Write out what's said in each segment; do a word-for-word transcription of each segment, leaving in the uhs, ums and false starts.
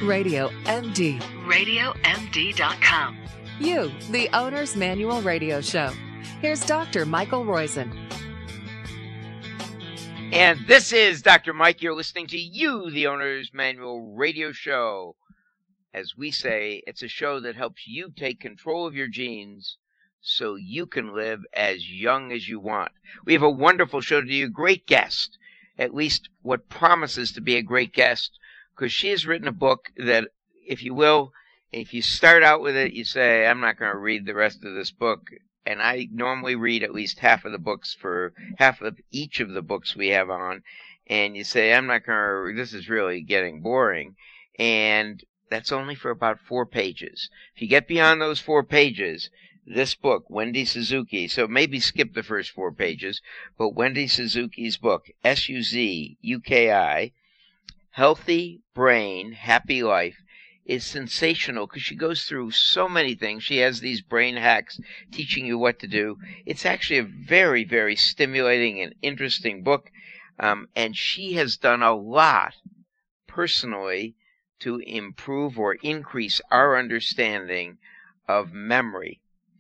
Radio M D. radio M D dot com. You, the Owner's Manual Radio Show. Here's Doctor Michael Roizen. And this is Doctor Mike. You're listening to You, the Owner's Manual Radio Show. As we say, it's a show that helps you take control of your genes so you can live as young as you want. We have a wonderful show to you, great guest, at least what promises to be a great guest, because she has written a book that, if you will, if you start out with it, you say, I'm not going to read the rest of this book. And I normally read at least half of the books for half of each of the books we have on. And you say, I'm not going to, this is really getting boring. And that's only for about four pages. If you get beyond those four pages, this book, Wendy Suzuki, so maybe skip the first four pages, but Wendy Suzuki's book, S U Z U K I, Healthy Brain, Happy Life, is sensational because she goes through so many things. She has these brain hacks teaching you what to do. It's actually a very, very stimulating and interesting book, um, and she has done a lot personally to improve or increase our understanding of memory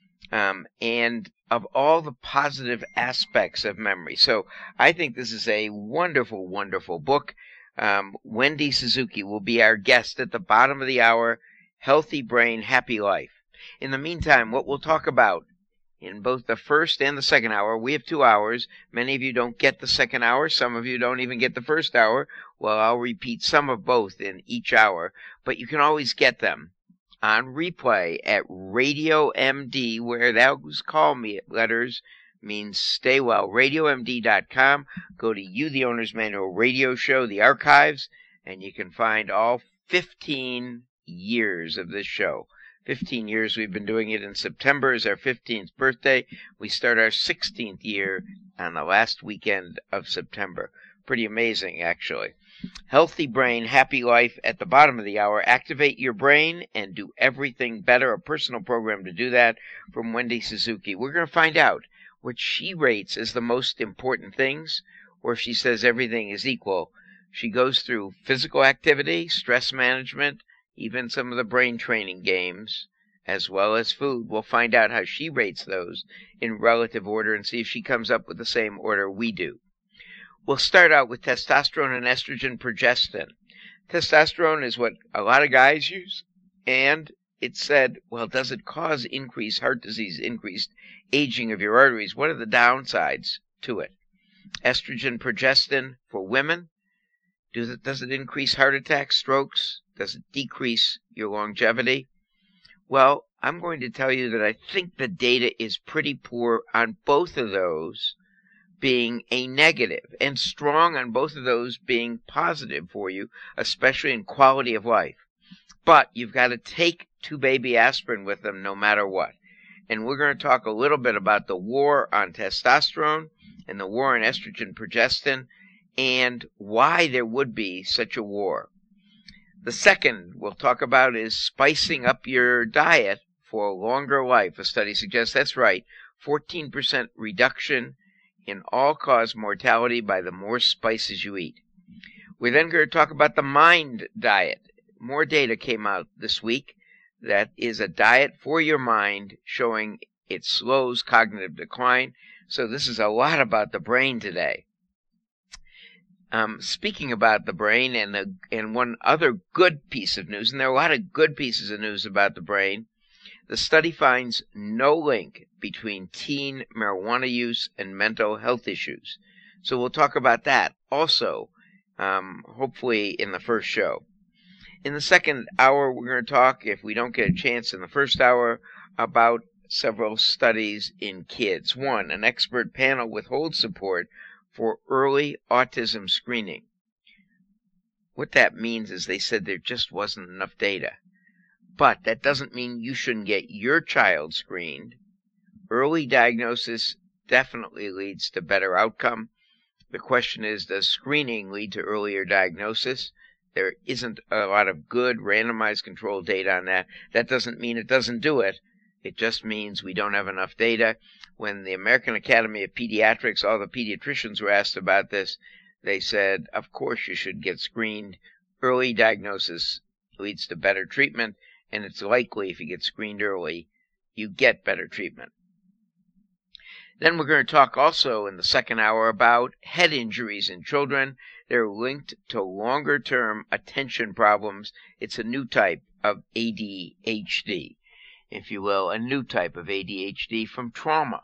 um, and of all the positive aspects of memory. So I think this is a wonderful, wonderful book. Um, Wendy Suzuki will be our guest at the bottom of the hour, Healthy Brain, Happy Life. In the meantime, what we'll talk about in both the first and the second hour, we have two hours. Many of you don't get the second hour. Some of you don't even get the first hour. Well, I'll repeat some of both in each hour, but you can always get them on replay at Radio M D, where those call me letters means stay well. radio M D dot com. Go to You, the Owner's Manual Radio Show, the archives, and you can find all fifteen years of this show. fifteen years. We've been doing it. In September is our fifteenth birthday. We start our sixteenth year on the last weekend of September. Pretty amazing, actually. Healthy Brain, Happy Life at the bottom of the hour. Activate your brain and do everything better. A personal program to do that from Wendy Suzuki. We're going to find out what she rates as the most important things, or if she says everything is equal. She goes through physical activity, stress management, even some of the brain training games, as well as food. We'll find out how she rates those in relative order and see if she comes up with the same order we do. We'll start out with testosterone and estrogen progestin. Testosterone is what a lot of guys use, and it said, well, does it cause increased heart disease, increased aging of your arteries? What are the downsides to it? Estrogen progestin for women, does it, does it increase heart attacks, strokes? Does it decrease your longevity? Well, I'm going to tell you that I think the data is pretty poor on both of those being a negative, and strong on both of those being positive for you, especially in quality of life. But you've got to take two baby aspirin with them no matter what. And we're going to talk a little bit about the war on testosterone and the war on estrogen progestin and why there would be such a war. The second we'll talk about is spicing up your diet for a longer life. A study suggests that's right, fourteen percent reduction in all-cause mortality by the more spices you eat. We're then going to talk about the mind diet. More data came out this week that is a diet for your mind showing it slows cognitive decline. So this is a lot about the brain today. Um, speaking about the brain and, the, and one other good piece of news, and there are a lot of good pieces of news about the brain, the study finds no link between teen marijuana use and mental health issues. So we'll talk about that also, um, hopefully in the first show. In the second hour, we're going to talk, if we don't get a chance in the first hour, about several studies in kids. One, an expert panel withholds support for early autism screening. What that means is they said there just wasn't enough data. But that doesn't mean you shouldn't get your child screened. Early diagnosis definitely leads to better outcome. The question is, does screening lead to earlier diagnosis? There isn't a lot of good randomized controlled data on that. That doesn't mean it doesn't do it. It just means we don't have enough data. When the American Academy of Pediatrics, all the pediatricians were asked about this, they said, of course you should get screened. Early diagnosis leads to better treatment, and it's likely if you get screened early, you get better treatment. Then we're going to talk also in the second hour about head injuries in children. They're linked to longer-term attention problems. It's a new type of A D H D, if you will, a new type of A D H D from trauma.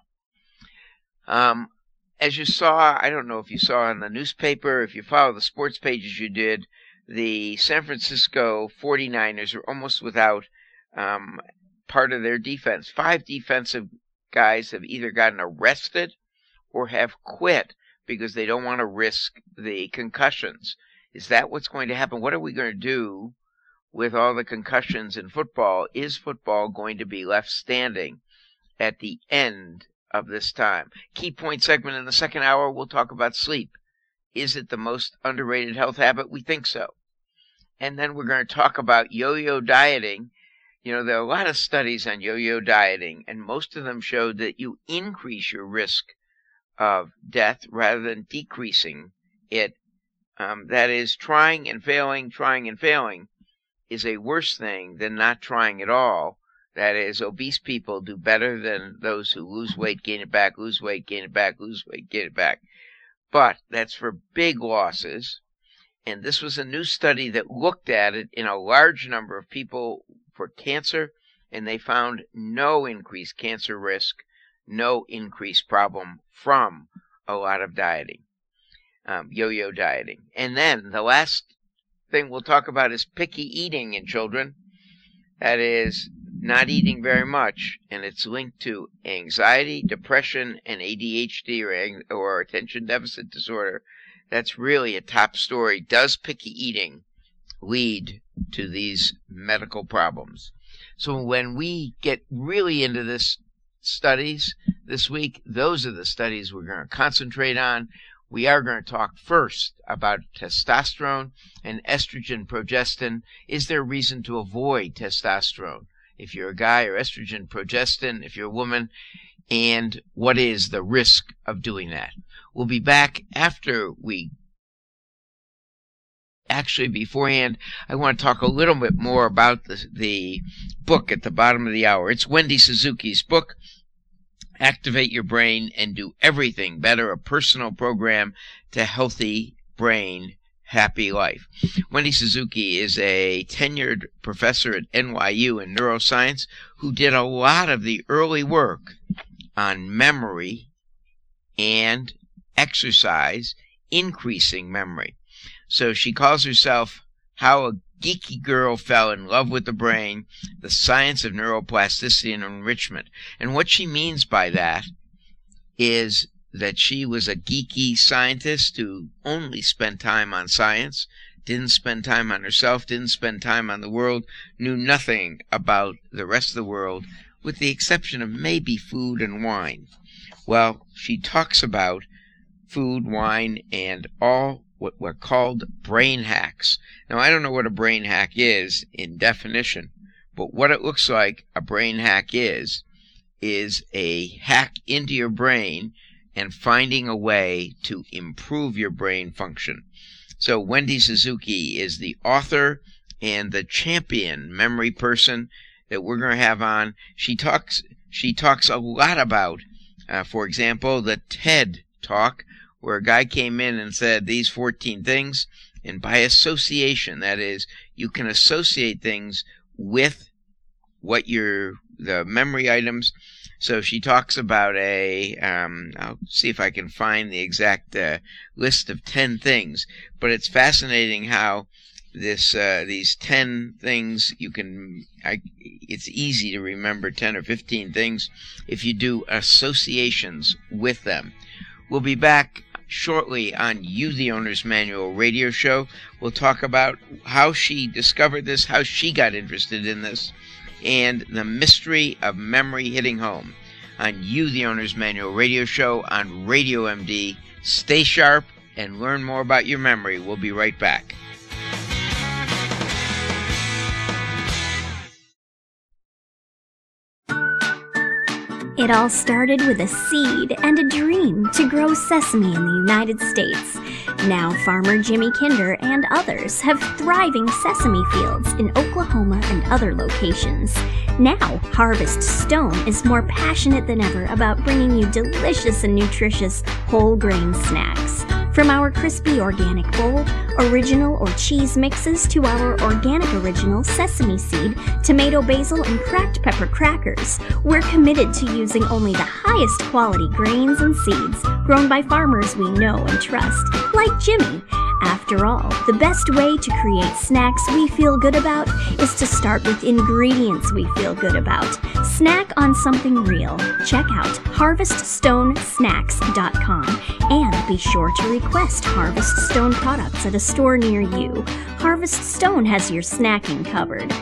Um, as you saw, I don't know if you saw in the newspaper, if you follow the sports pages you did, the San Francisco forty-niners are almost without um, part of their defense. Five defensive guys have either gotten arrested or have quit because they don't want to risk the concussions. Is that what's going to happen? What are we going to do with all the concussions in football? Is football going to be left standing at the end of this time? Key point segment in the second hour, we'll talk about sleep. Is it the most underrated health habit? We think so. And then we're going to talk about yo-yo dieting. You know, there are a lot of studies on yo-yo dieting, and most of them showed that you increase your risk of death rather than decreasing it. Um, that is, trying and failing, trying and failing is a worse thing than not trying at all. That is, obese people do better than those who lose weight, gain it back, lose weight, gain it back, lose weight, gain it back. But that's for big losses. And this was a new study that looked at it in a large number of people for cancer, and they found no increased cancer risk, no increased problem from a lot of dieting, um, yo-yo dieting. And then the last thing we'll talk about is picky eating in children. That is, not eating very much, and it's linked to anxiety, depression, and A D H D or, or attention deficit disorder. That's really a top story. Does picky eating lead to these medical problems? So when we get really into this studies this week, those are the studies we're going to concentrate on. We are going to talk first about testosterone and estrogen progestin. Is there reason to avoid testosterone if you're a guy, or estrogen progestin if you're a woman? And what is the risk of doing that? We'll be back after we... Actually, beforehand, I want to talk a little bit more about the, the book at the bottom of the hour. It's Wendy Suzuki's book, Activate Your Brain and Do Everything Better, a personal program to healthy brain, happy life. Wendy Suzuki is a tenured professor at N Y U in neuroscience who did a lot of the early work on memory and exercise, increasing memory. So she calls herself How a Geeky Girl Fell in Love with the Brain, the Science of Neuroplasticity and Enrichment. And what she means by that is that she was a geeky scientist who only spent time on science, didn't spend time on herself, didn't spend time on the world, knew nothing about the rest of the world, with the exception of maybe food and wine. Well, she talks about food, wine, and all what were called brain hacks. Now, I don't know what a brain hack is in definition, but what it looks like a brain hack is, is a hack into your brain and finding a way to improve your brain function. So Wendy Suzuki is the author and the champion memory person that we're going to have on. She talks, she talks a lot about, uh, for example, the TED Talk, where a guy came in and said these fourteen things, and by association, that is, you can associate things with what your, the memory items. So she talks about a, um, I'll see if I can find the exact uh, list of ten things, but it's fascinating how this, uh, these ten things, you can, I, it's easy to remember ten or fifteen things if you do associations with them. We'll be back shortly on You, the Owner's Manual radio show. We'll talk about how she discovered this, how she got interested in this, and the mystery of memory hitting home on You, the Owner's Manual radio show on Radio M D. Stay sharp and learn more about your memory. We'll be right back. It all started with a seed and a dream to grow sesame in the United States. Now farmer Jimmy Kinder and others have thriving sesame fields in Oklahoma and other locations. Now, Harvest Stone is more passionate than ever about bringing you delicious and nutritious whole grain snacks. From our crispy organic bowl, original or cheese mixes to our organic original sesame seed, tomato basil, and cracked pepper crackers, we're committed to using only the highest quality grains and seeds grown by farmers we know and trust, like Jimmy. After all, the best way to create snacks we feel good about is to start with ingredients we feel good about. Snack on something real. Check out harvest stone snacks dot com and be sure to request Harvest Stone products at a store near you. Harvest Stone has your snacking covered.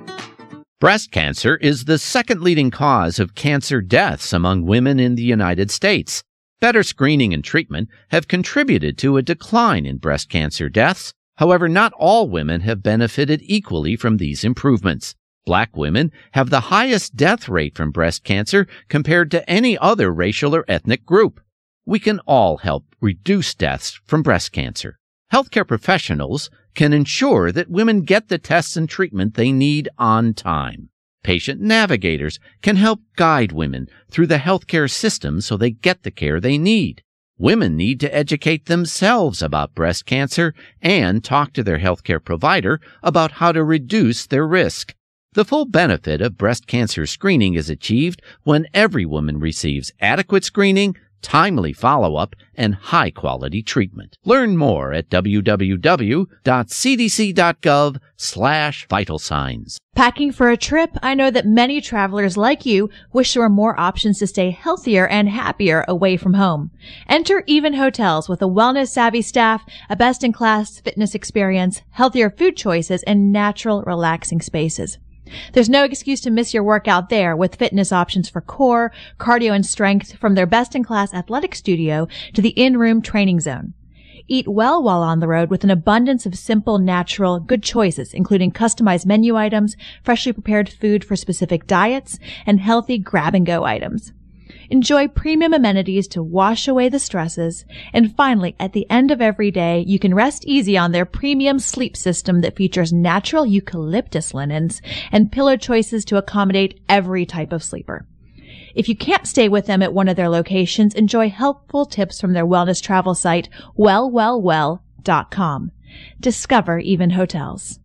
Breast cancer is the second leading cause of cancer deaths among women in the United States. Better screening and treatment have contributed to a decline in breast cancer deaths. However, not all women have benefited equally from these improvements. Black women have the highest death rate from breast cancer compared to any other racial or ethnic group. We can all help reduce deaths from breast cancer. Healthcare professionals can ensure that women get the tests and treatment they need on time. Patient navigators can help guide women through the healthcare system so they get the care they need. Women need to educate themselves about breast cancer and talk to their healthcare provider about how to reduce their risk. The full benefit of breast cancer screening is achieved when every woman receives adequate screening, timely follow-up, and high-quality treatment. Learn more at w w w dot c d c dot gov slash vital signs. Packing for a trip? I know that many travelers like you wish there were more options to stay healthier and happier away from home. Enter Even Hotels with a wellness-savvy staff, a best-in-class fitness experience, healthier food choices, and natural, relaxing spaces. There's no excuse to miss your workout there with fitness options for core, cardio, and strength from their best-in-class athletic studio to the in-room training zone. Eat well while on the road with an abundance of simple, natural, good choices, including customized menu items, freshly prepared food for specific diets, and healthy grab-and-go items. Enjoy premium amenities to wash away the stresses. And finally, at the end of every day, you can rest easy on their premium sleep system that features natural eucalyptus linens and pillow choices to accommodate every type of sleeper. If you can't stay with them at one of their locations, enjoy helpful tips from their wellness travel site, well well well dot com. Discover Even Hotels.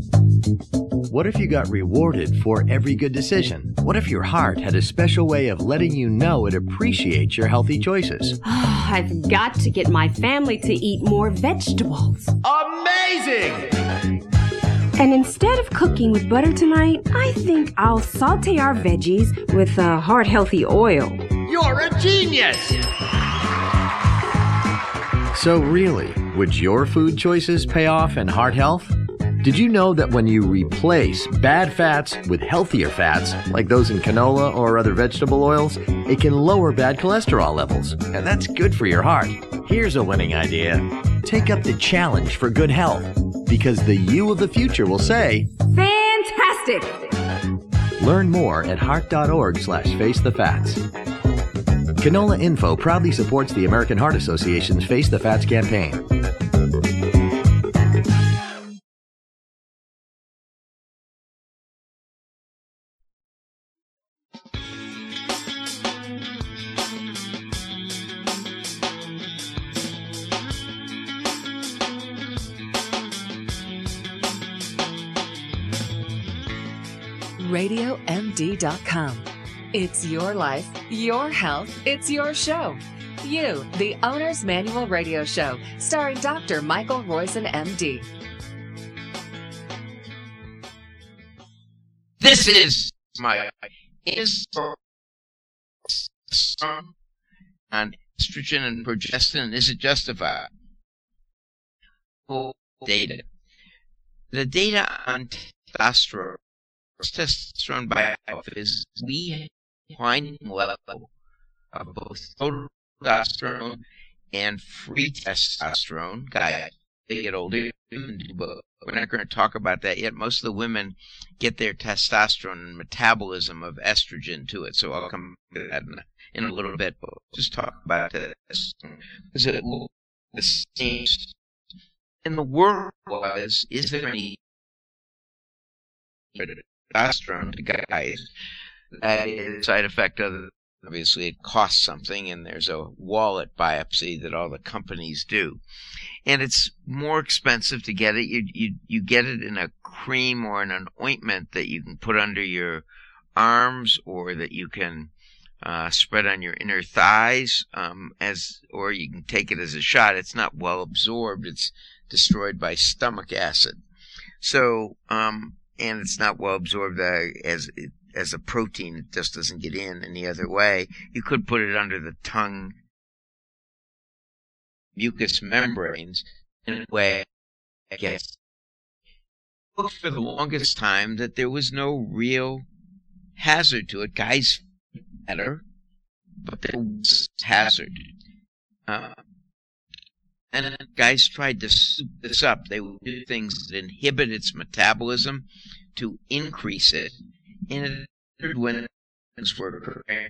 What if you got rewarded for every good decision? What if your heart had a special way of letting you know it appreciates your healthy choices? Oh, I've got to get my family to eat more vegetables. Amazing! And instead of cooking with butter tonight, I think I'll saute our veggies with a heart-healthy oil. You're a genius! So really, would your food choices pay off in heart health? Did you know that when you replace bad fats with healthier fats, like those in canola or other vegetable oils, it can lower bad cholesterol levels, and that's good for your heart. Here's a winning idea. Take up the challenge for good health, because the you of the future will say, Fantastic! Learn more at heart.org slash face the fats. Canola Info proudly supports the American Heart Association's Face the Fats campaign. radio m d dot com. It's your life, your health, it's your show. You, the Owner's Manual Radio Show, starring Doctor Michael Roizen, M D. This is my is on estrogen and progestin. Is it justified? Data. The data on testosterone. Testosterone by is we declining level of both total testosterone and free testosterone, guys, they get older, but we're not going to talk about that yet. Most of the women get their testosterone and metabolism of estrogen to it, so I'll come to that in a, in a little bit, but we'll just talk about this. Is it the same in the world? Was is there any testosterone to guys that is a side effect other? Obviously, it costs something, and there's a wallet biopsy that all the companies do. And it's more expensive to get it. You, you, you get it in a cream or in an ointment that you can put under your arms, or that you can uh, spread on your inner thighs, um, as or you can take it as a shot. It's not well absorbed. It's destroyed by stomach acid. So, um, and it's not well absorbed uh, as it, as a protein. It just doesn't get in any other way. You could put it under the tongue mucous membranes in a way, I guess. Looked for the longest time that there was no real hazard to it. Guys feel better, but there was hazard. Uh, and then guys tried to soup this up. They would do things that inhibit its metabolism to increase it. And it when things were prepared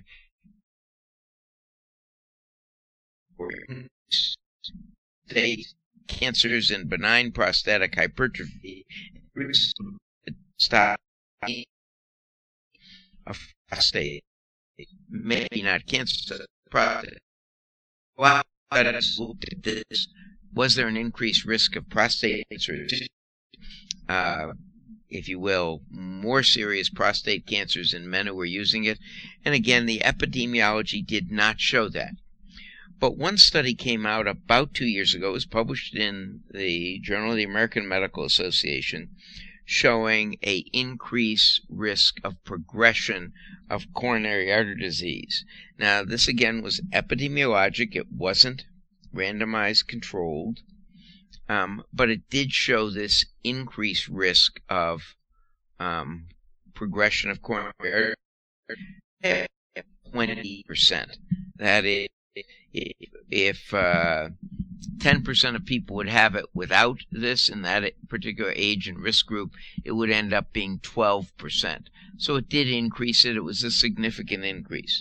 for state cancers and benign prostatic hypertrophy, stop of prostate, maybe not cancer, prostate. Well, I just looked at this. Was there an increased risk of prostate cancer? Uh, if you will, more serious prostate cancers in men who were using it. And again, the epidemiology did not show that. But one study came out about two years ago. It was published in the Journal of the American Medical Association, showing a increased risk of progression of coronary artery disease. Now, this again was epidemiologic. It wasn't randomized controlled. Um, but it did show this increased risk of um, progression of coronary artery, twenty percent. That is, if uh, ten percent of people would have it without this in that particular age and risk group, it would end up being twelve percent. So it did increase it. It was a significant increase.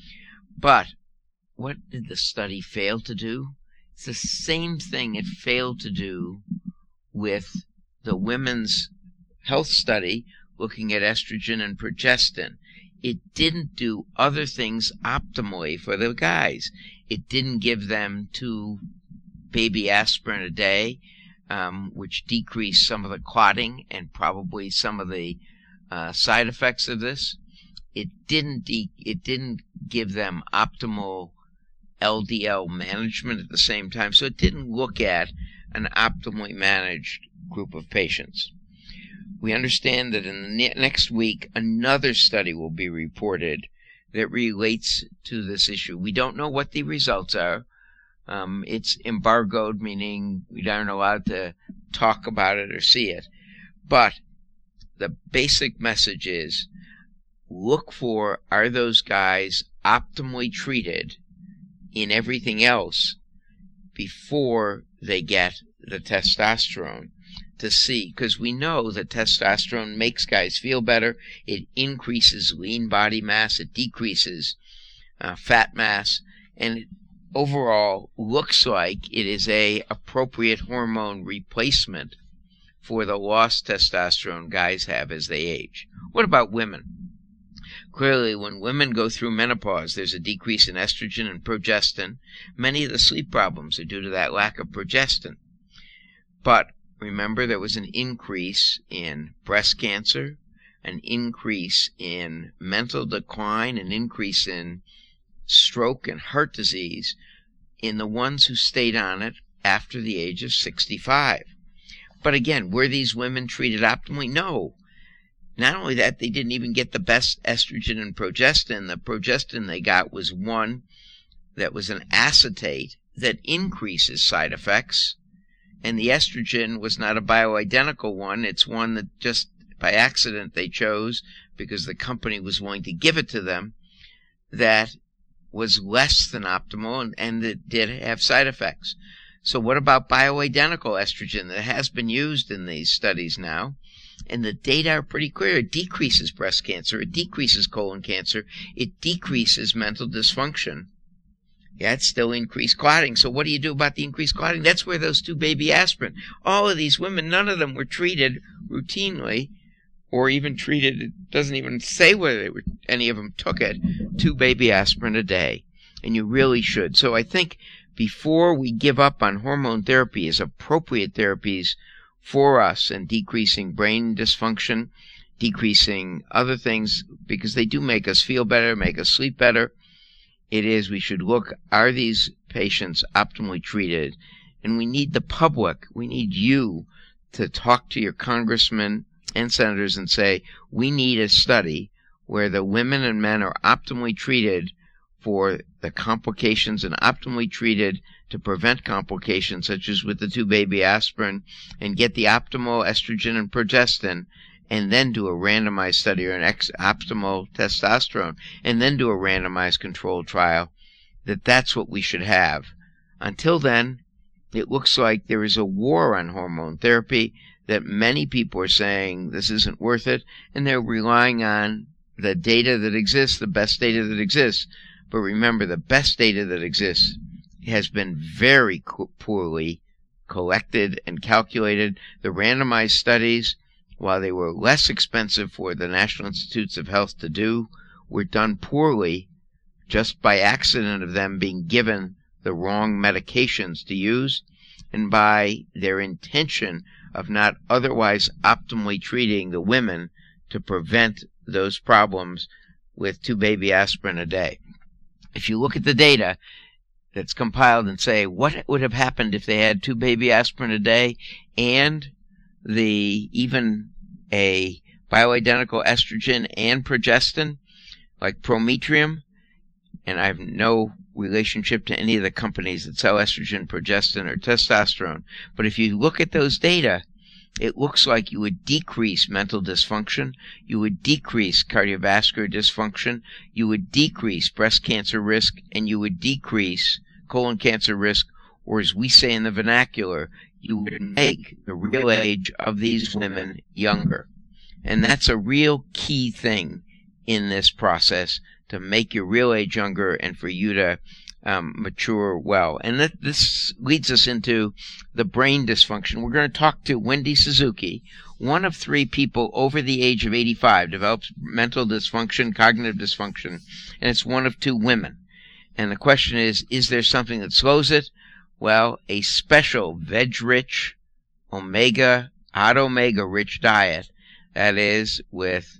But what did the study fail to do? It's the same thing it failed to do with the women's health study looking at estrogen and progestin. It didn't do other things optimally for the guys. It didn't give them two baby aspirin a day, um, which decreased some of the clotting and probably some of the uh, side effects of this. It didn't. De- it didn't give them optimal L D L management at the same time, so it didn't look at an optimally managed group of patients. We understand that in the ne- next week, another study will be reported that relates to this issue. We don't know what the results are. Um, it's embargoed, meaning we aren't allowed to talk about it or see it. But the basic message is, look for, are those guys optimally treated in everything else before they get the testosterone, to see, because we know that testosterone makes guys feel better. It increases lean body mass. It decreases uh, fat mass. And it overall looks like it is a appropriate hormone replacement for the lost testosterone guys have as they age. What about women? Clearly, when women go through menopause, there's a decrease in estrogen and progestin. Many of the sleep problems are due to that lack of progestin. But remember, there was an increase in breast cancer, an increase in mental decline, an increase in stroke and heart disease in the ones who stayed on it after the age of sixty-five. But again, were these women treated optimally? No. Not only that, they didn't even get the best estrogen and progestin. The progestin they got was one that was an acetate that increases side effects. And the estrogen was not a bioidentical one. It's one that just by accident they chose because the company was willing to give it to them, that was less than optimal and, and it did have side effects. So what about bioidentical estrogen that has been used in these studies now? And the data are pretty clear. It decreases breast cancer. It decreases colon cancer. It decreases mental dysfunction. Yeah, it's still increased clotting. So what do you do about the increased clotting? That's where those two baby aspirin. All of these women, none of them were treated routinely or even treated. It doesn't even say whether they were, any of them took it. Two baby aspirin a day. And you really should. So I think before we give up on hormone therapy as appropriate therapies for us and decreasing brain dysfunction, decreasing other things, because they do make us feel better, make us sleep better, it is we should look, are these patients optimally treated? And we need the public, we need you to talk to your congressmen and senators and say, we need a study where the women and men are optimally treated for the complications and optimally treated to prevent complications, such as with the two baby aspirin, and get the optimal estrogen and progestin, and then do a randomized study or an ex- optimal testosterone, and then do a randomized controlled trial, that that's what we should have. Until then, it looks like there is a war on hormone therapy, that many people are saying this isn't worth it, and they're relying on the data that exists, the best data that exists. But remember, the best data that exists has been very co- poorly collected and calculated. The randomized studies, while they were less expensive for the National Institutes of Health to do, were done poorly just by accident of them being given the wrong medications to use and by their intention of not otherwise optimally treating the women to prevent those problems with two baby aspirin a day. If you look at the data that's compiled and say, what would have happened if they had two baby aspirin a day and the even a bioidentical estrogen and progestin, like Prometrium, and I have no relationship to any of the companies that sell estrogen, progestin, or testosterone, but if you look at those data, it looks like you would decrease mental dysfunction, you would decrease cardiovascular dysfunction, you would decrease breast cancer risk, and you would decrease colon cancer risk, or as we say in the vernacular, you would make the real age of these women younger. And that's a real key thing in this process, to make your real age younger and for you to um, mature well. And th- this leads us into the brain dysfunction. We're going to talk to Wendy Suzuki. One of three people over the age of eighty-five develops mental dysfunction, cognitive dysfunction, and it's one of two women. And the question is, is there something that slows it? Well, a special veg-rich, omega, hot omega-rich diet, that is, with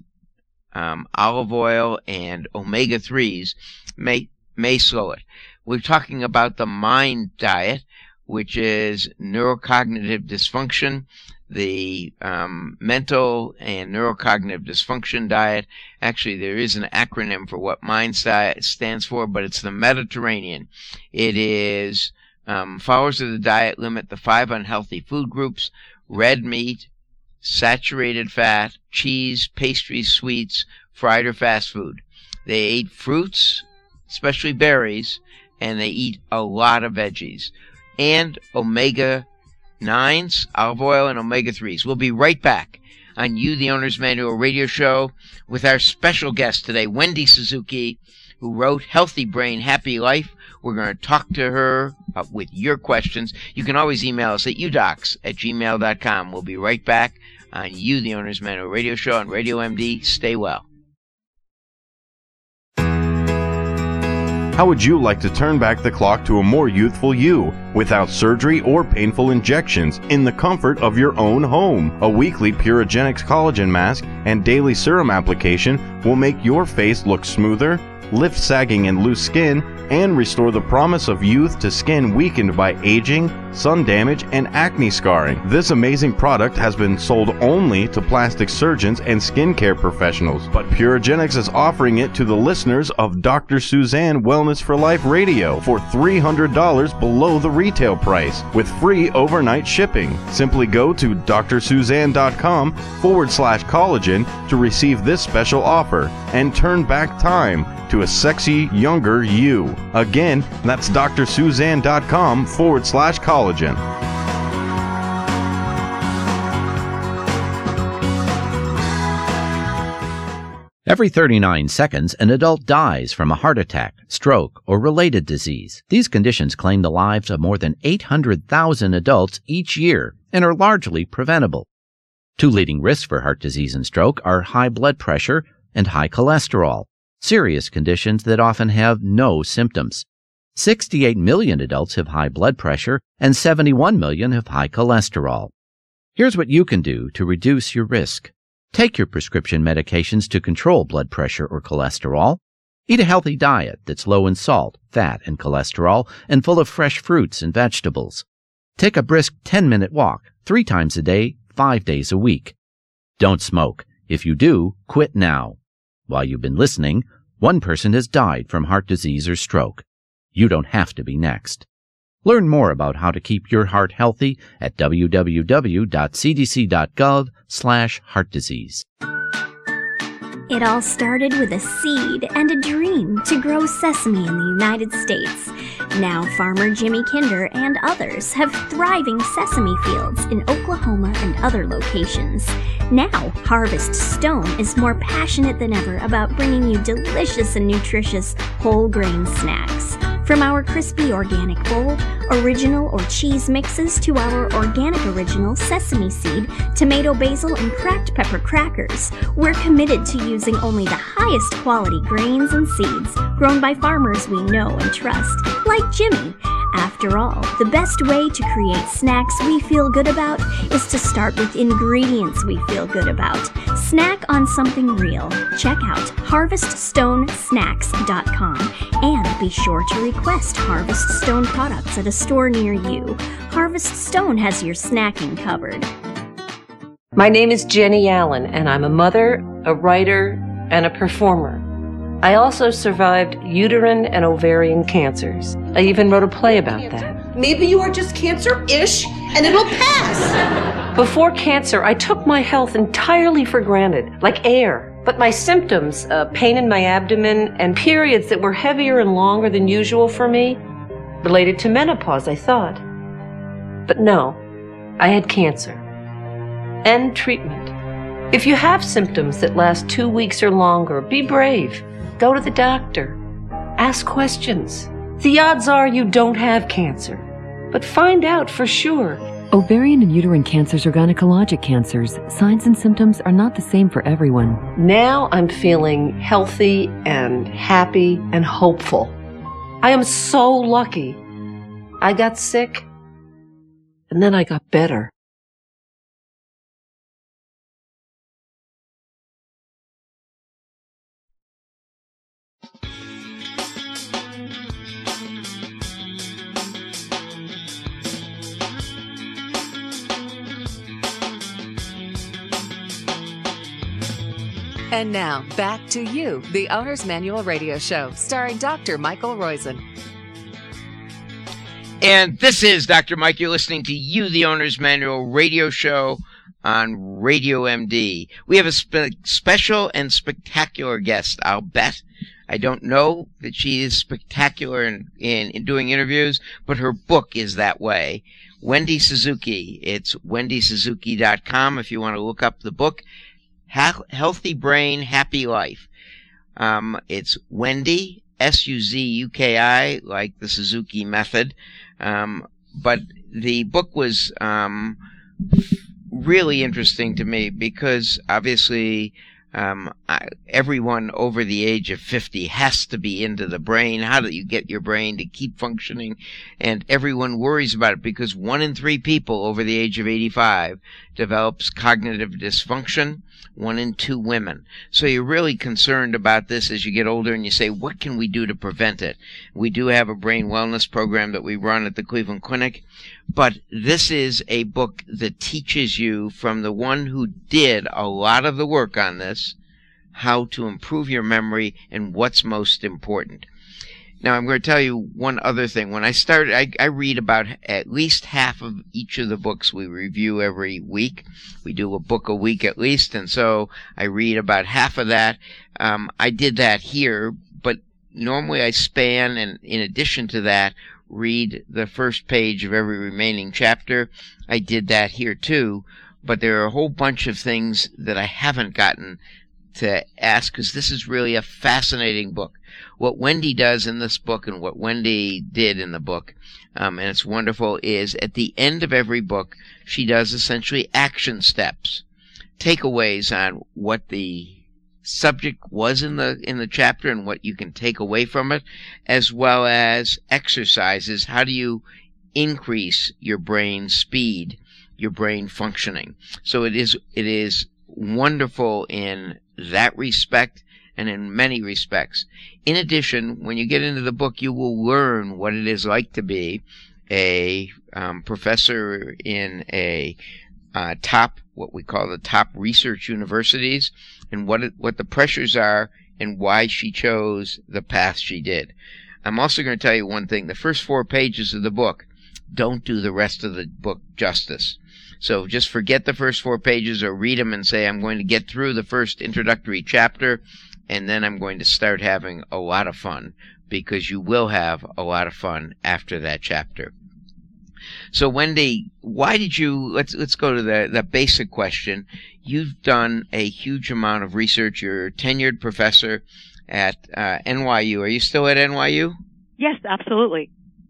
um, olive oil and omega threes, may may slow it. We're talking about the MIND diet, which is neurocognitive dysfunction, the um, mental and neurocognitive dysfunction diet. Actually, there is an acronym for what MIND stands for, but it's the Mediterranean. It is um, followers of the diet limit the five unhealthy food groups: red meat, saturated fat, cheese, pastries, sweets, fried or fast food. They eat fruits, especially berries, and they eat a lot of veggies. And omega nines, olive oil, and omega threes. We'll be right back on You, the Owner's Manual radio show with our special guest today, Wendy Suzuki, who wrote Healthy Brain, Happy Life. We're going to talk to her uh, with your questions. You can always email us at udocs at gmail dot com. We'll be right back on You, the Owner's Manual radio show on Radio M D. Stay well. How would you like to turn back the clock to a more youthful you without surgery or painful injections in the comfort of your own home? A weekly Purogenics collagen mask and daily serum application will make your face look smoother, lift sagging and loose skin, and restore the promise of youth to skin weakened by aging, sun damage, and acne scarring. This amazing product has been sold only to plastic surgeons and skincare professionals, but Purogenics is offering it to the listeners of Doctor Suzanne Wellness for Life Radio for three hundred dollars below the retail price with free overnight shipping. Simply go to drsuzanne.com forward slash collagen to receive this special offer and turn back time to to a sexy, younger you. Again, that's drsuzanne.com forward slash collagen. Every thirty-nine seconds, an adult dies from a heart attack, stroke, or related disease. These conditions claim the lives of more than eight hundred thousand adults each year and are largely preventable. Two leading risks for heart disease and stroke are high blood pressure and high cholesterol, serious conditions that often have no symptoms. sixty-eight million adults have high blood pressure and seventy-one million have high cholesterol. Here's what you can do to reduce your risk. Take your prescription medications to control blood pressure or cholesterol. Eat a healthy diet that's low in salt, fat, and cholesterol, and full of fresh fruits and vegetables. Take a brisk ten-minute walk three times a day, five days a week. Don't smoke. If you do, quit now. While you've been listening, one person has died from heart disease or stroke. You don't have to be next. Learn more about how to keep your heart healthy at w w w dot c d c dot gov slash heart disease. It all started with a seed and a dream to grow sesame in the United States. Now farmer Jimmy Kinder and others have thriving sesame fields in Oklahoma and other locations. Now Harvest Stone is more passionate than ever about bringing you delicious and nutritious whole grain snacks. From our crispy organic bold, original or cheese mixes to our organic original sesame seed, tomato basil, and cracked pepper crackers, we're committed to using only the highest quality grains and seeds grown by farmers we know and trust, like Jimmy. After all, the best way to create snacks we feel good about is to start with ingredients we feel good about. Snack on something real. Check out harvest stone snacks dot com and be sure to request Harvest Stone products at a store near you. Harvest Stone has your snacking covered. My name is Jenny Allen, and I'm a mother, a writer, and a performer. I also survived uterine and ovarian cancers. I even wrote a play about that. Maybe you are just cancer-ish, and it'll pass. Before cancer, I took my health entirely for granted, like air. But my symptoms, uh, pain in my abdomen, and periods that were heavier and longer than usual for me, related to menopause, I thought. But no, I had cancer. And treatment. If you have symptoms that last two weeks or longer, be brave. Go to the doctor. Ask questions. The odds are you don't have cancer, but find out for sure. Ovarian and uterine cancers are gynecologic cancers. Signs and symptoms are not the same for everyone. Now I'm feeling healthy and happy and hopeful. I am so lucky. I got sick, and then I got better. And now, back to you, the Owner's Manual Radio Show, starring Doctor Michael Roizen. And this is Doctor Mike. You're listening to You, the Owner's Manual Radio Show on Radio M D. We have a spe- special and spectacular guest, I'll bet. I don't know that she is spectacular in, in, in doing interviews, but her book is that way. Wendy Suzuki. It's wendy suzuki dot com if you want to look up the book. Healthy Brain, Happy Life. Um, it's Wendy, S U Z U K I, like the Suzuki method. Um, but the book was um, really interesting to me because obviously um, I, everyone over the age of fifty has to be into the brain. How do you get your brain to keep functioning? And everyone worries about it because one in three people over the age of eighty-five develops cognitive dysfunction. One in two women. So you're really concerned about this as you get older and you say, what can we do to prevent it? We do have a brain wellness program that we run at the Cleveland Clinic, but this is a book that teaches you from the one who did a lot of the work on this, how to improve your memory and what's most important. Now, I'm going to tell you one other thing. When I started, I, I read about at least half of each of the books we review every week. We do a book a week at least, and so I read about half of that. Um, I did that here, but normally I span, and in addition to that, read the first page of every remaining chapter. I did that here too, but there are a whole bunch of things that I haven't gotten to ask, because this is really a fascinating book. What Wendy does in this book, and what Wendy did in the book, um, and it's wonderful, is at the end of every book, she does essentially action steps, takeaways on what the subject was in the in the chapter and what you can take away from it, as well as exercises. How do you increase your brain speed, your brain functioning? So it is it is wonderful in that respect, and in many respects. In addition, when you get into the book, you will learn what it is like to be a um, professor in a uh, top, what we call the top research universities, and what it, what the pressures are, and why she chose the path she did. I'm also going to tell you one thing. The first four pages of the book don't do the rest of the book justice. So just forget the first four pages, or read them and say, I'm going to get through the first introductory chapter, and then I'm going to start having a lot of fun, because you will have a lot of fun after that chapter. So Wendy, why did you, let's let's go to the, the basic question. You've done a huge amount of research. You're a tenured professor at uh, N Y U. Are you still at N Y U? Yes, absolutely.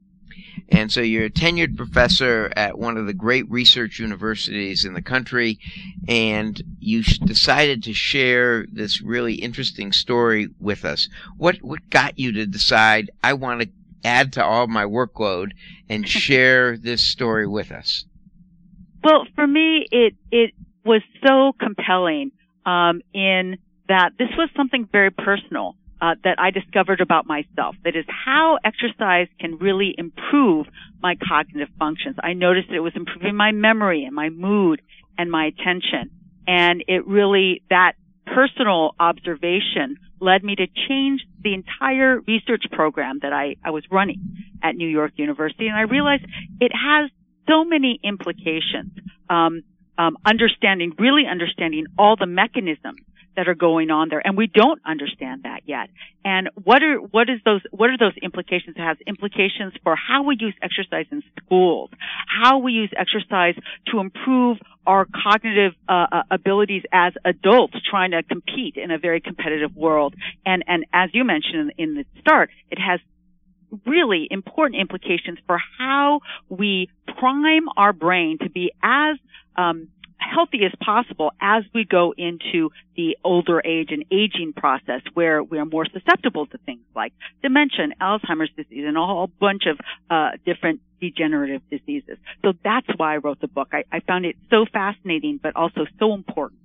And so you're a tenured professor at one of the great research universities in the country, and you decided to share this really interesting story with us. What what got you to decide, I want to add to all my workload and share this story with us? Well, for me, it it was so compelling um, in that this was something very personal. Uh, that I discovered about myself. That is how exercise can really improve my cognitive functions. I noticed that it was improving my memory and my mood and my attention. And it really, that personal observation led me to change the entire research program that I, I was running at New York University. And I realized it has so many implications. Um, um, understanding, really understanding all the mechanisms that are going on there, and we don't understand that yet. And what are what is those what are those implications? It has implications for how we use exercise in schools, how we use exercise to improve our cognitive uh, abilities as adults trying to compete in a very competitive world. And and as you mentioned in, in the start, it has really important implications for how we prime our brain to be as um, healthy as possible as we go into the older age and aging process, where we are more susceptible to things like dementia, Alzheimer's disease, and a whole bunch of uh different degenerative diseases. So that's why I wrote the book. I, I found it so fascinating, but also so important.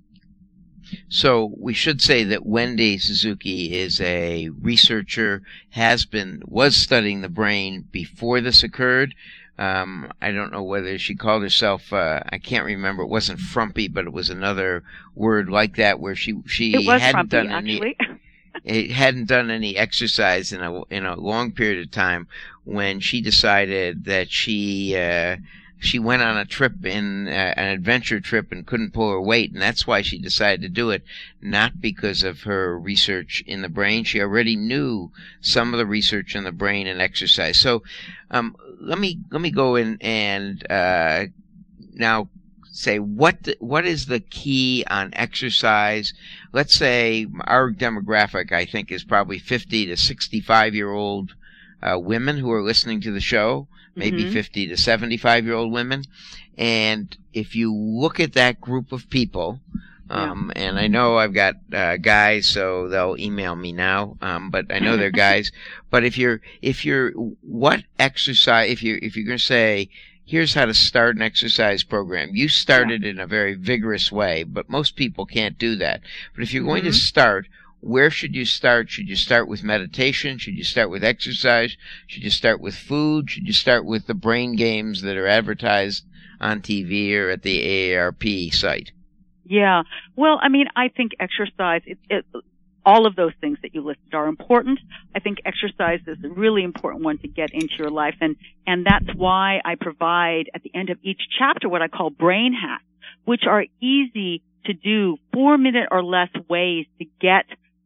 So we should say that Wendy Suzuki is a researcher, has been, was studying the brain before this occurred. Um, I don't know whether she called herself, uh, I can't remember, it wasn't frumpy, but it was another word like that, where she, she it was hadn't frumpy, done actually. any, it hadn't done any exercise in a, in a long period of time, when she decided that she, uh, she went on a trip, in uh, an adventure trip, and couldn't pull her weight, and that's why she decided to do it, not because of her research in the brain. She already knew some of the research in the brain and exercise. So um, let me let me go in and uh, now say what the, what is the key on exercise. Let's say our demographic, I think, is probably fifty to sixty-five year old uh, women who are listening to the show. Maybe mm-hmm. fifty to seventy-five year old women. And if you look at that group of people, um, yeah. and I know I've got uh, guys, so they'll email me now, um, but I know they're guys. But if you're, if you're, what exercise, if you're, if you're going to say, here's how to start an exercise program, you started yeah. in a very vigorous way, but most people can't do that. But if you're going mm-hmm. to start, where should you start? Should you start with meditation? Should you start with exercise? Should you start with food? Should you start with the brain games that are advertised on T V or at the A A R P site? Yeah. Well, I mean, I think exercise, it, it, all of those things that you listed are important. I think exercise is a really important one to get into your life. And, and that's why I provide at the end of each chapter what I call brain hacks, which are easy to do, four minute or less ways to get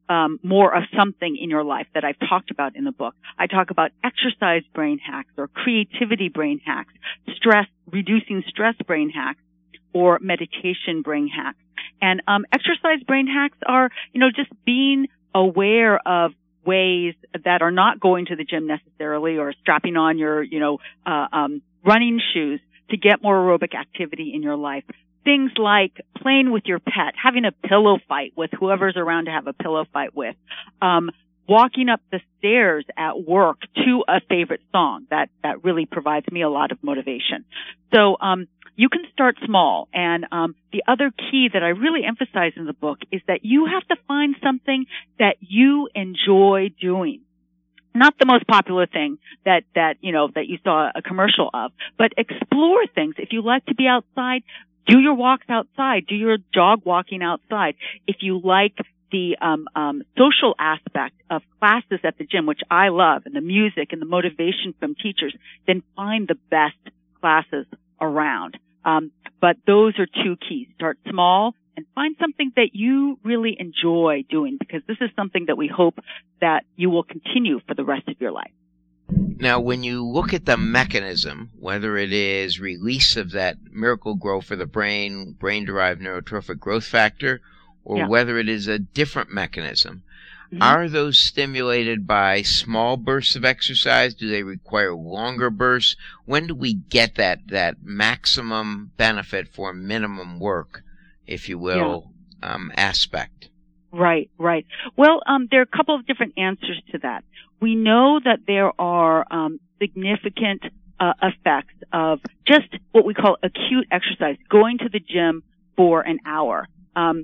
um, more of something in your life that I've talked about in the book. I talk about exercise brain hacks or creativity brain hacks, stress, reducing stress brain hacks, or meditation brain hacks. And um, exercise brain hacks are, you know, just being aware of ways that are not going to the gym necessarily or strapping on your, you know, uh, um, running shoes to get more aerobic activity in your life. Things like playing with your pet, having a pillow fight with whoever's around to have a pillow fight with, um, walking up the stairs at work to a favorite song. That, that really provides me a lot of motivation. So, um, you can start small. And, um, the other key that I really emphasize in the book is that you have to find something that you enjoy doing. Not the most popular thing that, that, you know, that you saw a commercial of, but explore things. If you like to be outside, do your walks outside, do your jog walking outside. If you like the, um, um, social aspect of classes at the gym, which I love, and the music and the motivation from teachers, then find the best classes around. Um, but those are two keys. Start small and find something that you really enjoy doing, because this is something that we hope that you will continue for the rest of your life. Now, when you look at the mechanism, whether it is release of that miracle grow for the brain, brain-derived neurotrophic growth factor, or yeah. whether it is a different mechanism, mm-hmm. are those stimulated by small bursts of exercise? Do they require longer bursts? When do we get that, that maximum benefit for minimum work, if you will, yeah. um, aspect? Right, right. Well, um, there are a couple of different answers to that. We know that there are um, significant uh, effects of just what we call acute exercise, going to the gym for an hour. Um,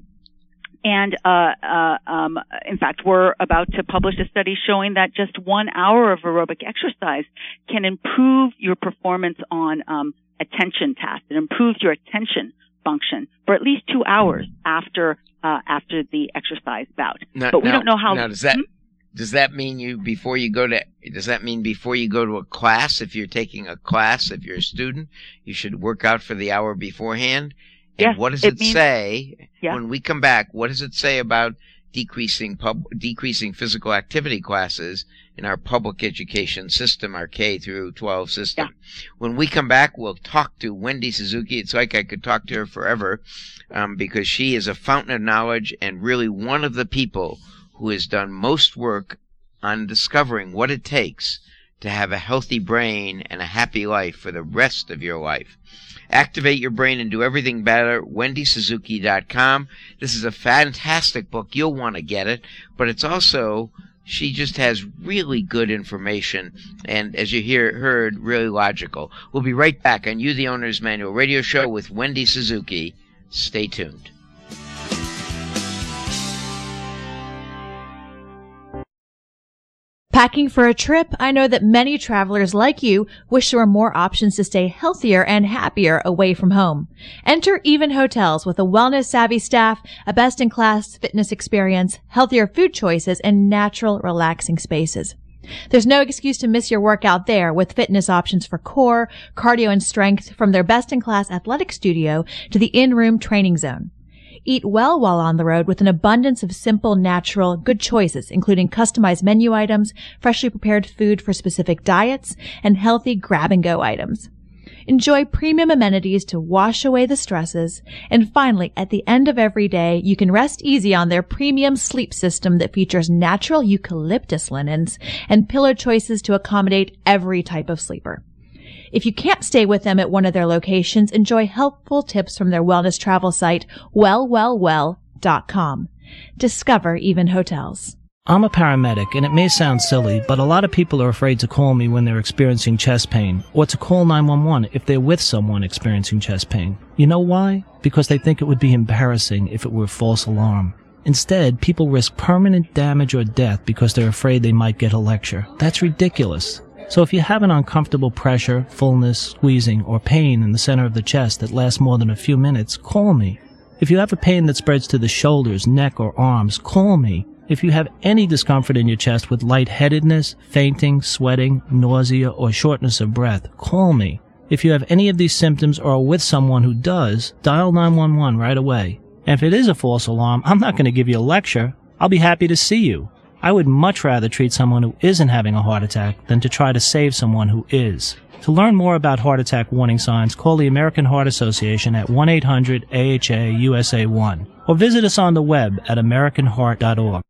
and, uh, uh, um, in fact, we're about to publish a study showing that just one hour of aerobic exercise can improve your performance on um, attention tasks. It improves your attention function for at least two hours after uh, after the exercise bout. Now, but we now, don't know how. Now, does that hmm? does that mean you before you go to does that mean before you go to a class? If you're taking a class, if you're a student, you should work out for the hour beforehand. And yes, what does it it means, say yeah. when we come back? What does it say about decreasing pub decreasing physical activity classes in our public education system, our K through twelve system? Yeah. When we come back, we'll talk to Wendy Suzuki. It's like I could talk to her forever, um, because she is a fountain of knowledge and really one of the people who has done most work on discovering what it takes to have a healthy brain and a happy life for the rest of your life. Activate your brain and do everything better. Wendy Suzuki dot com. This is a fantastic book. You'll want to get it, but it's also, she just has really good information, and as you hear, heard, really logical. We'll be right back on You, the Owner's Manual Radio Show with Wendy Suzuki. Stay tuned. Packing for a trip? I know that many travelers like you wish there were more options to stay healthier and happier away from home. Enter Even Hotels with a wellness-savvy staff, a best-in-class fitness experience, healthier food choices, and natural, relaxing spaces. There's no excuse to miss your workout there with fitness options for core, cardio, and strength, from their best-in-class athletic studio to the in-room training zone. Eat well while on the road with an abundance of simple, natural, good choices, including customized menu items, freshly prepared food for specific diets, and healthy grab-and-go items. Enjoy premium amenities to wash away the stresses. And finally, at the end of every day, you can rest easy on their premium sleep system that features natural eucalyptus linens and pillow choices to accommodate every type of sleeper. If you can't stay with them at one of their locations, enjoy helpful tips from their wellness travel site, well well well dot com. Discover Even Hotels. I'm a paramedic, and it may sound silly, but a lot of people are afraid to call me when they're experiencing chest pain, or to call nine one one if they're with someone experiencing chest pain. You know why? Because they think it would be embarrassing if it were a false alarm. Instead, people risk permanent damage or death because they're afraid they might get a lecture. That's ridiculous. So if you have an uncomfortable pressure, fullness, squeezing, or pain in the center of the chest that lasts more than a few minutes, call me. If you have a pain that spreads to the shoulders, neck, or arms, call me. If you have any discomfort in your chest with lightheadedness, fainting, sweating, nausea, or shortness of breath, call me. If you have any of these symptoms or are with someone who does, dial nine one one right away. And if it is a false alarm, I'm not going to give you a lecture. I'll be happy to see you. I would much rather treat someone who isn't having a heart attack than to try to save someone who is. To learn more about heart attack warning signs, call the American Heart Association at one eight hundred A H A U S A one or visit us on the web at american heart dot org.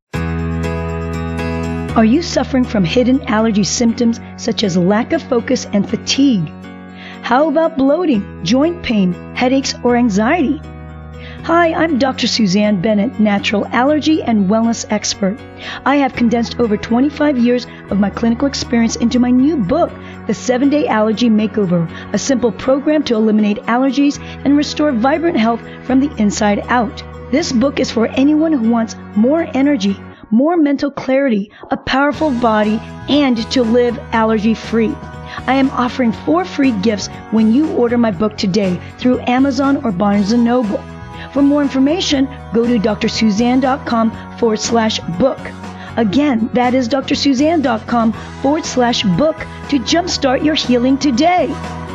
Are you suffering from hidden allergy symptoms such as lack of focus and fatigue? How about bloating, joint pain, headaches, or anxiety? Hi, I'm Doctor Suzanne Bennett, natural allergy and wellness expert. I have condensed over twenty-five years of my clinical experience into my new book, The seven-Day Allergy Makeover, a simple program to eliminate allergies and restore vibrant health from the inside out. This book is for anyone who wants more energy, more mental clarity, a powerful body, and to live allergy-free. I am offering four free gifts when you order my book today through Amazon or Barnes and Noble. For more information, go to drsuzanne.com forward slash book. Again, that is drsuzanne.com forward slash book to jumpstart your healing today.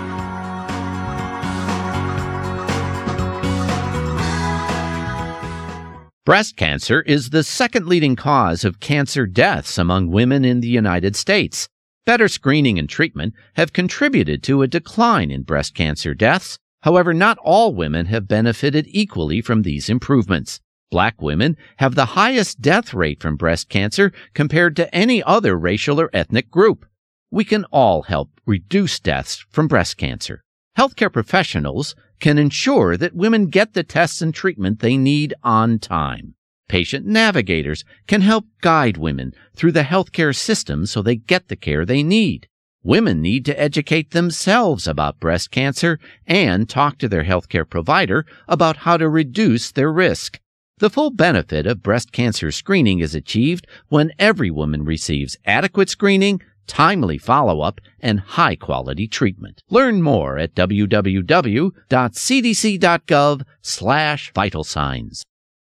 Breast cancer is the second leading cause of cancer deaths among women in the United States. Better screening and treatment have contributed to a decline in breast cancer deaths. However, not all women have benefited equally from these improvements. Black women have the highest death rate from breast cancer compared to any other racial or ethnic group. We can all help reduce deaths from breast cancer. Healthcare professionals can ensure that women get the tests and treatment they need on time. Patient navigators can help guide women through the healthcare system so they get the care they need. Women need to educate themselves about breast cancer and talk to their healthcare provider about how to reduce their risk. The full benefit of breast cancer screening is achieved when every woman receives adequate screening, timely follow-up, and high-quality treatment. Learn more at w w w dot c d c dot gov slash vital signs.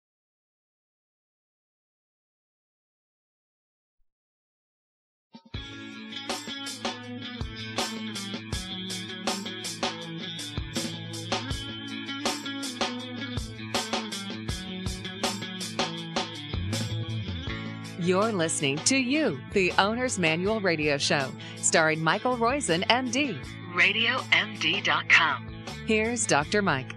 You're listening to You, the Owner's Manual Radio Show, starring Michael Roizen, M D. radio m d dot com. Here's Doctor Mike.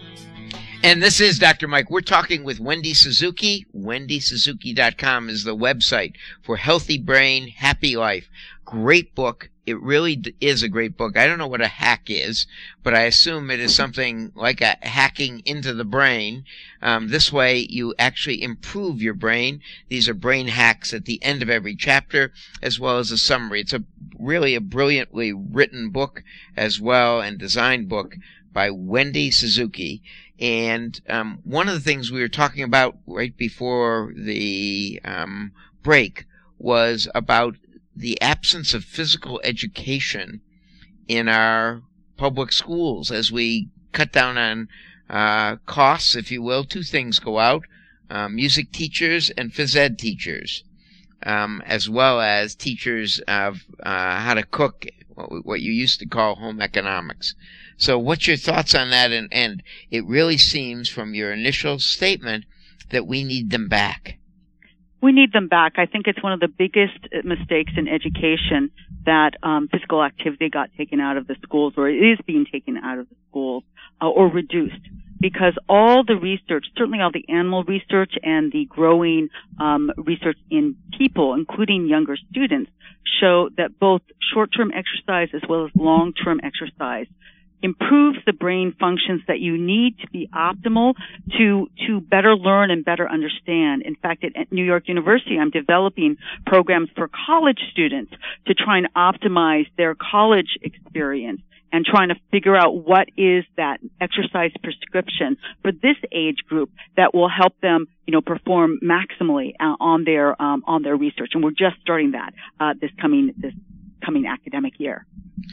And this is Doctor Mike. We're talking with Wendy Suzuki. wendy suzuki dot com is the website for Healthy Brain, Happy Life. Great book. It really is a great book. I don't know what a hack is, but I assume it is something like a hacking into the brain. Um, this way, you actually improve your brain. These are brain hacks at the end of every chapter, as well as a summary. It's a really a brilliantly written book as well, and designed book by Wendy Suzuki. And um, one of the things we were talking about right before the um, break was about the absence of physical education in our public schools. As we cut down on uh, costs, if you will, two things go out, uh, music teachers and phys ed teachers, um, as well as teachers of uh, how to cook, what, what you used to call home economics. So what's your thoughts on that? And, and it really seems from your initial statement that we need them back. We need them back. I think it's one of the biggest mistakes in education that um, physical activity got taken out of the schools, or is being taken out of the schools, uh, or reduced. Because all the research, certainly all the animal research and the growing um, research in people, including younger students, show that both short-term exercise as well as long-term exercise improves the brain functions that you need to be optimal to to better learn and better understand. In fact, at New York University, I'm developing programs for college students to try and optimize their college experience and trying to figure out what is that exercise prescription for this age group that will help them, you know, perform maximally uh, on their um, on their research. And we're just starting that uh, this coming this coming academic year.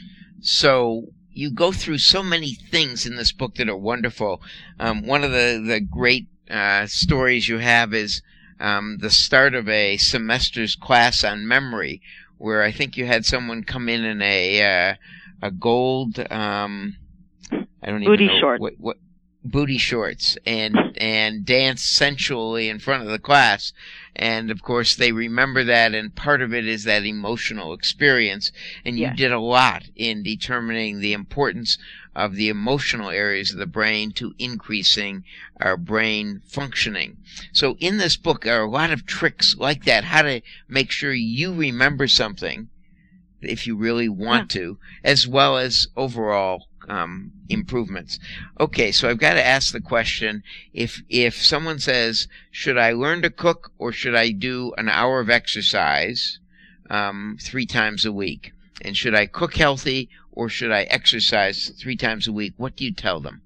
So you go through so many things in this book that are wonderful. Um, one of the, the great uh, stories you have is um, the start of a semester's class on memory, where I think you had someone come in in a uh, a gold, um, I don't even booty know short. what, what booty shorts and and dance sensually in front of the class. And, of course, they remember that, and part of it is that emotional experience. And you Yes. did a lot in determining the importance of the emotional areas of the brain to increasing our brain functioning. So in this book are a lot of tricks like that, how to make sure you remember something if you really want Yeah. to, as well as overall um, improvements. Okay, so I've got to ask the question, if if someone says, should I learn to cook or should I do an hour of exercise um, three times a week? And should I cook healthy or should I exercise three times a week? What do you tell them?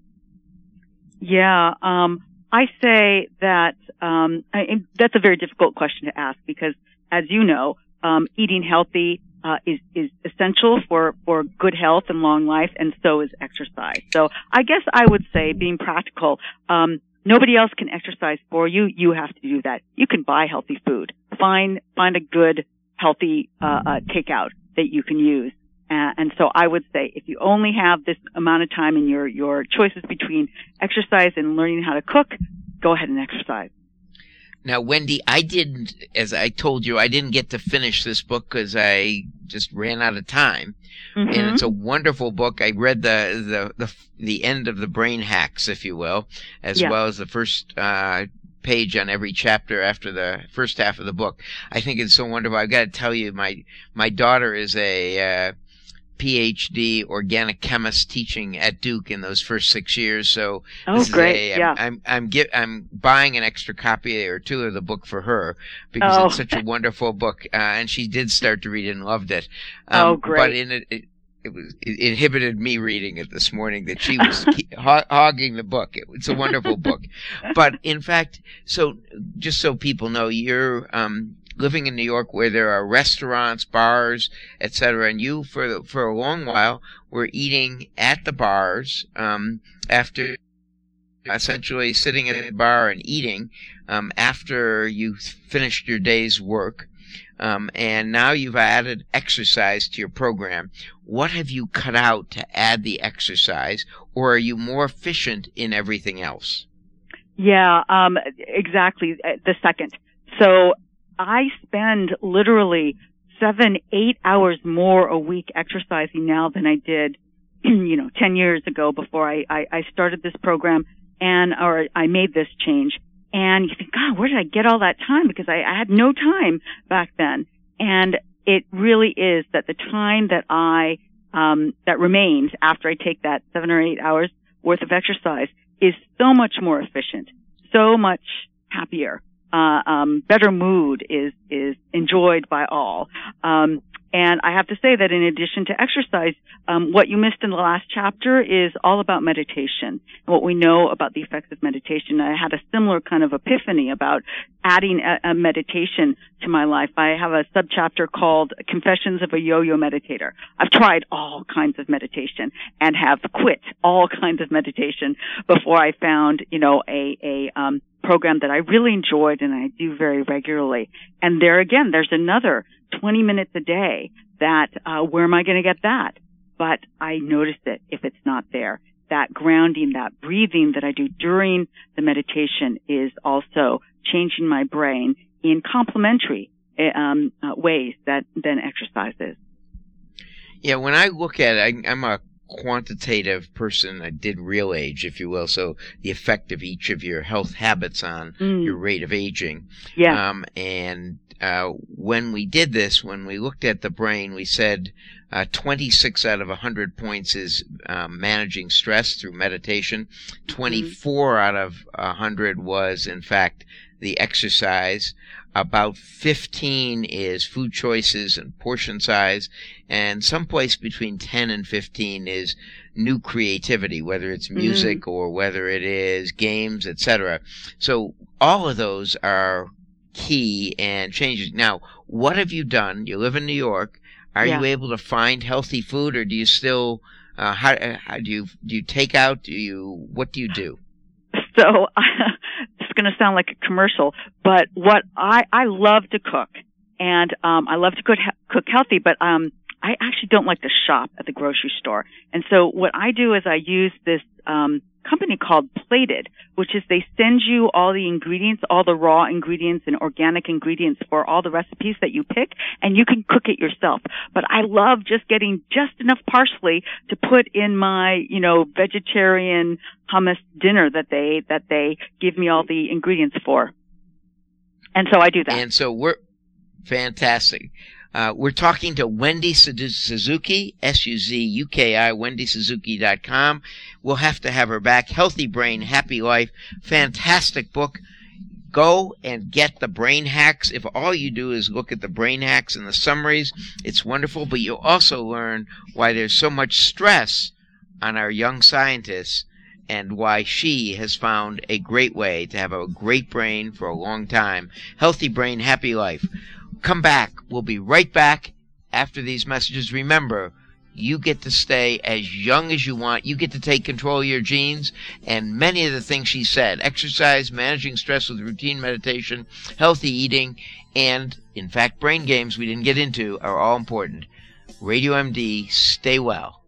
Yeah, um, I say that um, I, and that's a very difficult question to ask because, as you know, um, eating healthy uh, is is essential for for good health and long life, and so is exercise. So I guess I would say, being practical, um, nobody else can exercise for you. You have to do that. You can buy healthy food. Find find a good healthy uh, uh, takeout that you can use. Uh, and so I would say if you only have this amount of time in your, your choices between exercise and learning how to cook, go ahead and exercise. Now, Wendy, I didn't, as I told you, I didn't get to finish this book because I just ran out of time. Mm-hmm. And it's a wonderful book. I read the, the, the, the end of the Brain Hacks, if you will, as Yeah. well as the first, uh, page on every chapter after the first half of the book. I think it's so wonderful. I've got to tell you, my, my daughter is a, uh, P H D organic chemist teaching at Duke in those first six years. So Oh, this great. is a, Yeah. I'm I'm I'm, get, I'm buying an extra copy or two of the book for her because Oh. it's such a wonderful book, uh, and she did start to read it and loved it. Oh, great. But in it, it it was it inhibited me reading it this morning that she was ke- ho- hogging the book. It, it's a wonderful book, but in fact, so just so people know, you're um. living in New York where there are restaurants, bars, et cetera, and you, for the, for a long while, were eating at the bars um, after essentially sitting at the bar and eating um, after you finished your day's work. Um, and now you've added exercise to your program. What have you cut out to add the exercise, or are you more efficient in everything else? Yeah, um, exactly. uh, The second. So I spend literally seven, eight hours more a week exercising now than I did, you know, ten years ago before I, I, I started this program and, or I made this change. And you think, God, where did I get all that time? Because I, I had no time back then. And it really is that the time that I, um, that remains after I take that seven or eight hours worth of exercise is so much more efficient, so much happier. Uh, um, better mood is, is enjoyed by all. Um, and I have to say that in addition to exercise, um, what you missed in the last chapter is all about meditation and what we know about the effects of meditation. I had a similar kind of epiphany about adding a, a meditation to my life. I have a subchapter called Confessions of a Yo-Yo Meditator. I've tried all kinds of meditation and have quit all kinds of meditation before I found, you know, a, a, um, program that I really enjoyed and I do very regularly. And there again, there's another twenty minutes a day that, uh, where am I going to get that? But I notice it if it's not there. That grounding, that breathing that I do during the meditation is also changing my brain in complementary um, uh, ways that than exercise is. Yeah, when I look at it, I, I'm a quantitative person. I did real age, if you will, so the effect of each of your health habits on Mm. your rate of aging. Yeah. Um, and uh, when we did this, when we looked at the brain, we said uh, twenty-six out of one hundred points is um, managing stress through meditation. twenty-four out of one hundred was, in fact, the exercise. About fifteen is food choices and portion size, and someplace between ten and fifteen is new creativity, whether it's music mm. or whether it is games, et cetera. So all of those are key and changes. Now, what have you done? You live in New York. Are yeah. you able to find healthy food, or do you still uh, how, how do you do you take out? Do you what do you do? So. It's going to sound like a commercial, but what I, I love to cook, and um, I love to cook, cook healthy, but um, I actually don't like to shop at the grocery store. And so what I do is I use this um, company called Plated, which is they send you all the ingredients, all the raw ingredients and organic ingredients for all the recipes that you pick, and you can cook it yourself. But I love just getting just enough parsley to put in my, you know, vegetarian hummus dinner that they that they give me all the ingredients for. And so I do that. And so we're fantastic. Uh, we're talking to Wendy Suzuki, S U Z U K I, wendy suzuki dot com. We'll have to have her back. Healthy Brain, Happy Life. Fantastic book. Go and get the brain hacks. If all you do is look at the brain hacks and the summaries, it's wonderful, but you'll also learn why there's so much stress on our young scientists and why she has found a great way to have a great brain for a long time. Healthy Brain, Happy Life. Come back. We'll be right back after these messages. Remember, you get to stay as young as you want. You get to take control of your genes. And many of the things she said, exercise, managing stress with routine meditation, healthy eating, and, in fact, brain games we didn't get into are all important. Radio M D, stay well.